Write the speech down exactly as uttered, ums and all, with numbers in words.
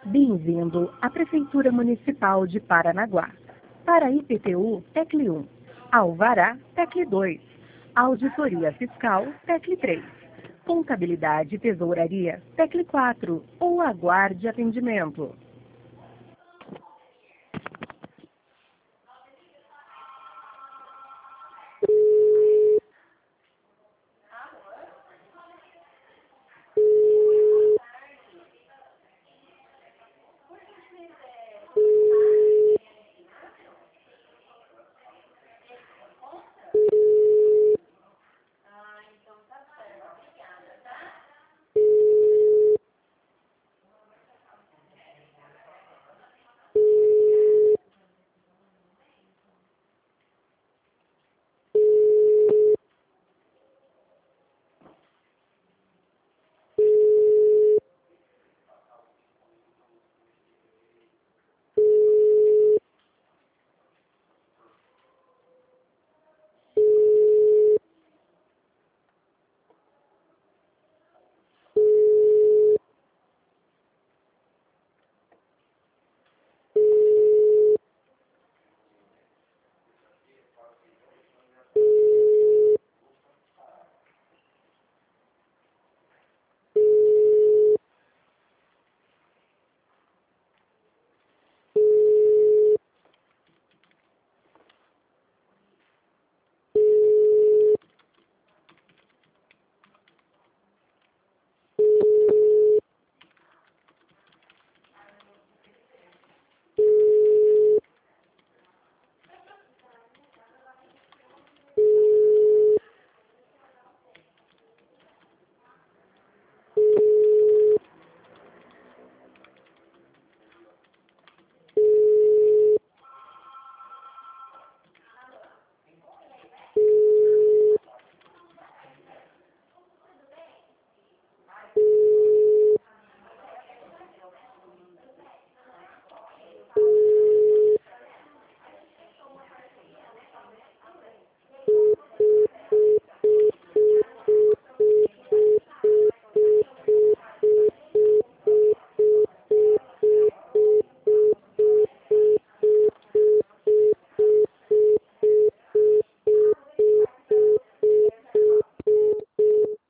Bem-vindo à Prefeitura Municipal de Paranaguá. Para I P T U, tecle um. Alvará, tecle dois. Auditoria Fiscal, tecle três. Contabilidade e Tesouraria, tecle quatro. Ou aguarde atendimento.